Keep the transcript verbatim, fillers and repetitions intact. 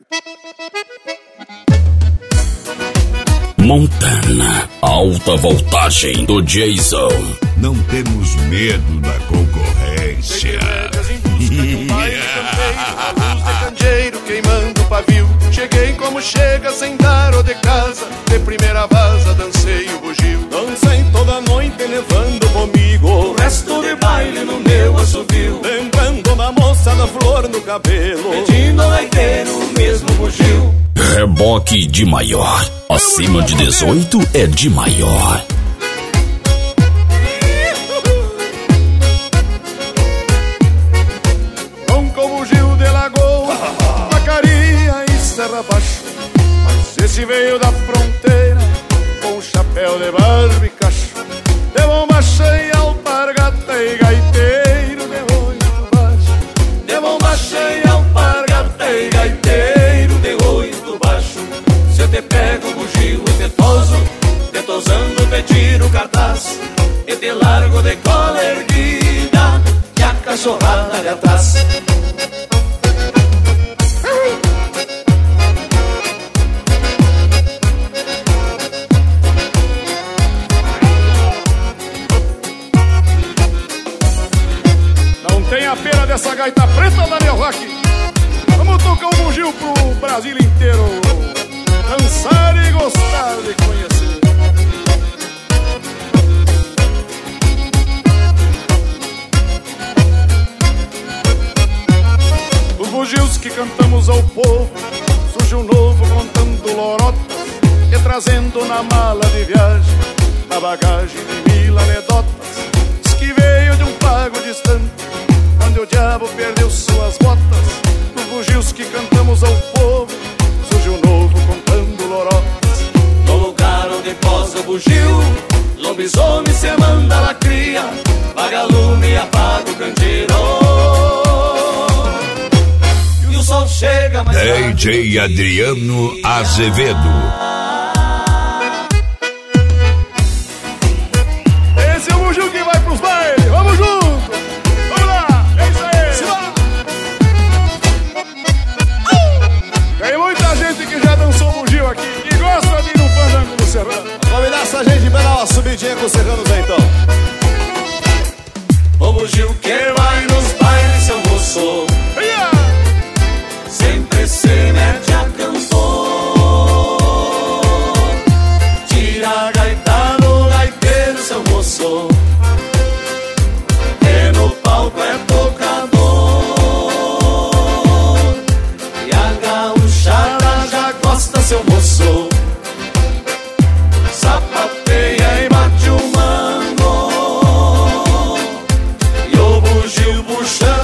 Montana, alta voltagem do Jason. Não temos medo da concorrência. A luz de candeeiro queimando o pavio. Cheguei como chega sem dar o de casa. De primeira vaza dancei o bugio. Dancei toda noite levando comigo o resto de baile no meu assovio. Lembrando da moça da flor no cabelo, pedindo ao gaiteiro o mesmo bugio. Reboque de maior. Acima de dezoito é de maior. Ronca o bugio de Lagoa, Vacaria e Serra Baixo. Mas esse veio da fronteira com chapéu de barba e cacho. De bomba cheia, alpargata e gaiteiro de oito baixo. De bomba cheia, alpargata e gaiteiro de oito baixo. Se eu te pego o bugio e te toso, te tosando te tiro o cartaz e te largo de cola erguida e a cachorrada de atrás. Não tem a pena dessa gaita preta, Daniel Rock. Vamos tocar um bugio pro Brasil inteiro dançar e gostar de conhecer. Os bugios que cantamos ao povo, surge um novo contando lorotas e trazendo na mala de viagem a bagagem de mil anedotas. Diz que veio de um pago distante, onde o diabo perdeu suas botas. Os bugios que cantamos ao povo, surge um novo contando lorotas. No lugar onde posa o bugio, lobisomem se manda lacria, vagalume e apaga o candeeiro. E o sol chega mais D J Adriano Azevedo. Esse é o bugio que vai pros bailes, vamos junto! Vamos lá, é isso aí! Simbora! Tem muita gente que já dançou bugio aqui e gosta de ir no fandango do Serrano. Convidar essa gente pra dar uma subidinha com os serranos aí, então. O bugio que vai nos bailes, seu moço, Yeah! sempre se mete a cantor. Tira a gaita do gaiteiro, seu moço, que no palco é tocador. E a gauchada já gosta, seu moço, sapateia e bate o mango. E o bugio puxa